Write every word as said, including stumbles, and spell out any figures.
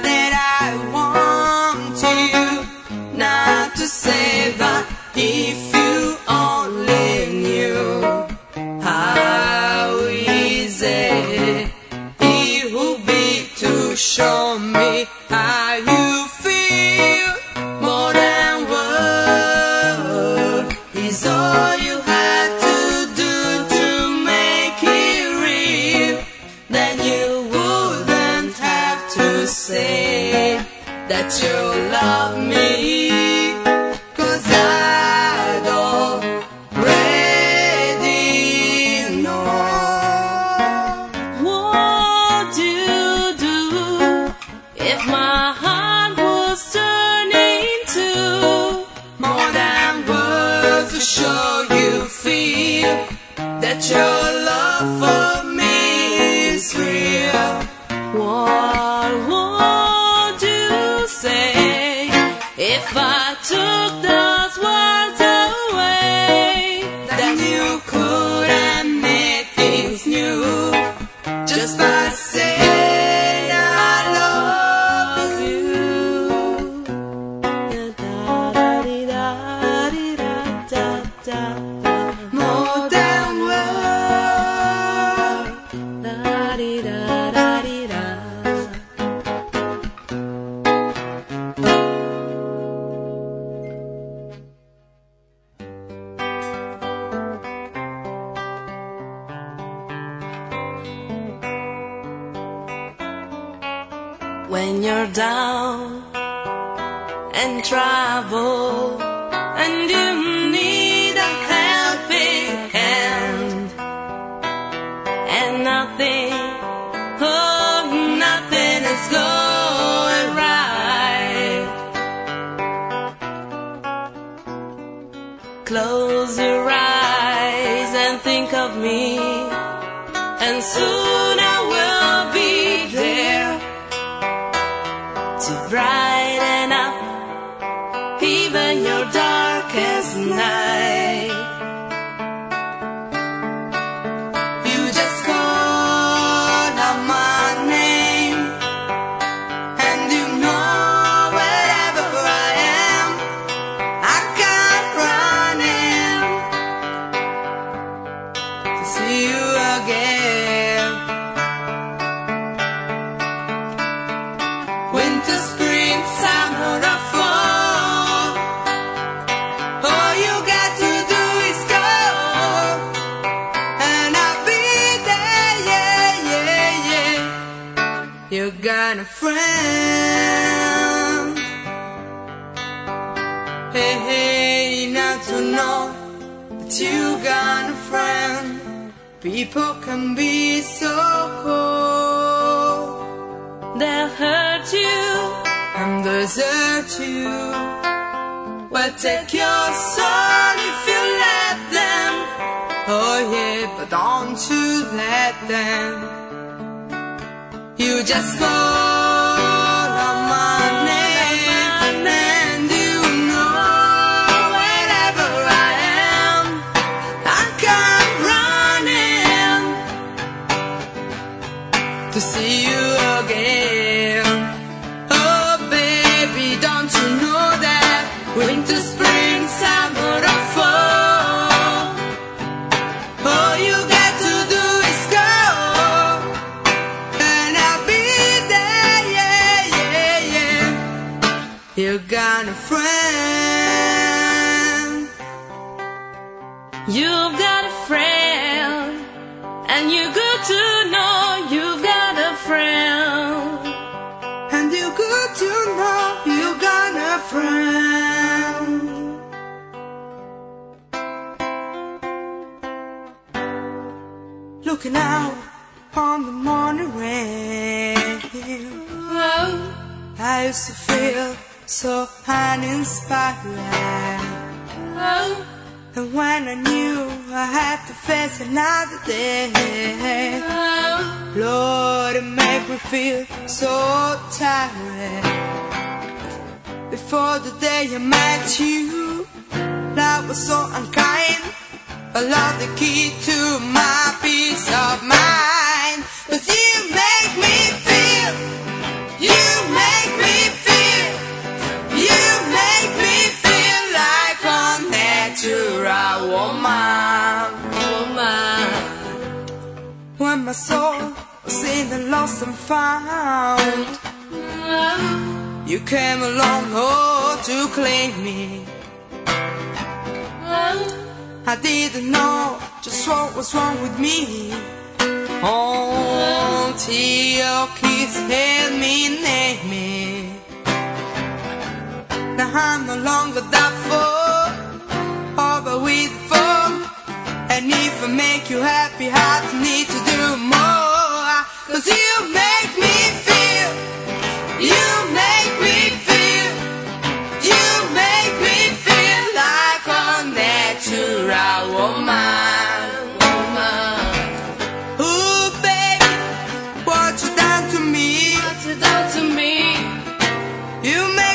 that I want you not to say, but if you only knew how easy it would be to show me how you feel. More than words is all you have to do to make it real. Then you wouldn't have to say that you love me, 'cause I already know. What do you do if my heart was turning to More than words to show you feel that your love for me is real. What would you say if I took those words away? Then you couldn't make things new just by saying I love you. More than words. When you're down and trouble and you need a helping hand, and nothing, oh nothing is going right, close your eyes and think of me, and soon I will be there to brighten up even your darkest night. You just call out my name, and you know wherever I am, I come running to see you again. Winter, spring, summer, or fall, all you got to do is call, and I'll be there, yeah, yeah, yeah. You got a friend. Hey, hey, now to know that you got a friend. People can be so cold, They'll hurt you, and desert you. Well, take your soul if you let them. Oh yeah, but don't you let them. You just call on my name, and you know wherever I am, I come running to see you again. Oh baby, don't you know that winter, spring, summer, or fall, all you got to do is go, and I'll be there, yeah, yeah, yeah. You got a friend. you've got a friend, and you're good to know you've got a friend. And you good to know you got a friend. Looking out on the morning rain, Oh, I used to feel so uninspired. oh, And when I knew I had to face another day, oh, Lord, it made me feel so tired. Before the day I met you, love was so unkind. I love the key to my peace of mind. 'Cause you make me feel, you make lost and found. You came along, oh, to claim me. I didn't know just what was wrong with me until your kiss helped me name it. Now I'm no longer that fool, oh, but with fun. And if I make you happy, I don't need to do more. Cause you make me feel, you make me feel, you make me feel like a natural woman, woman. Ooh, baby, what you done to me, What you done to me? you make